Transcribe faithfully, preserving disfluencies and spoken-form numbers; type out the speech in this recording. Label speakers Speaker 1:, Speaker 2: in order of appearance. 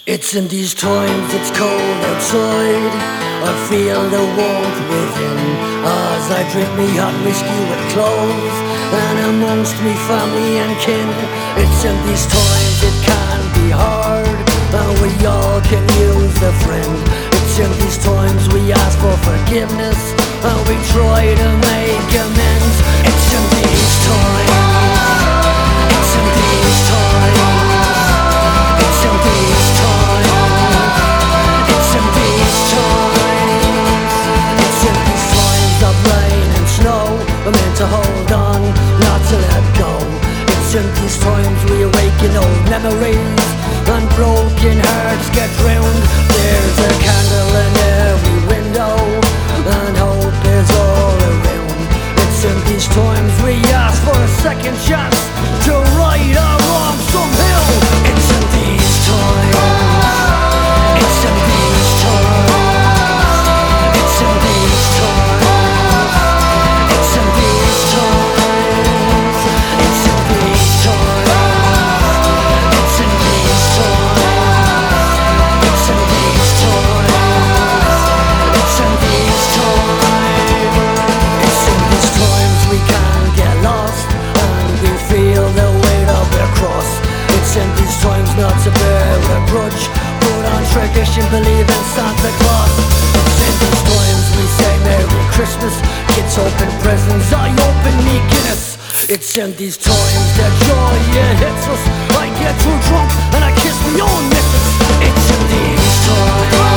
Speaker 1: It's in these times it's cold outside, I feel the warmth within, as I drink me hot whiskey with cloves, and amongst me family and kin. It's in these times it can be hard, and we all can use a friend. It's in these times we ask for forgiveness, and we try to make amends. It's in these times, it's in these times, it's in these times, it's in these times, it's in these times of rain and snow, we're meant to hold on, not to let go. It's in these times we awaken old memories, and broken hearts get drowned. There's a candle in every window, and hope is all around. It's in these times we ask for a second chance to right our wrongs somehow. It's in these times, it's in these times, it's in these times, it's in these times, it's in these times, it's in these times, it's in these times, it's in these times, it's in these times we can get lost, and we feel the weight of the cross. It's in these times not to bear a grudge, put on tradition, believe in Santa Claus. It's in these times we say Merry Christmas, kids open presents, I open me Guinness. It's in these times that joy it hits us, I get too drunk and I kiss my own missus. It's in these times,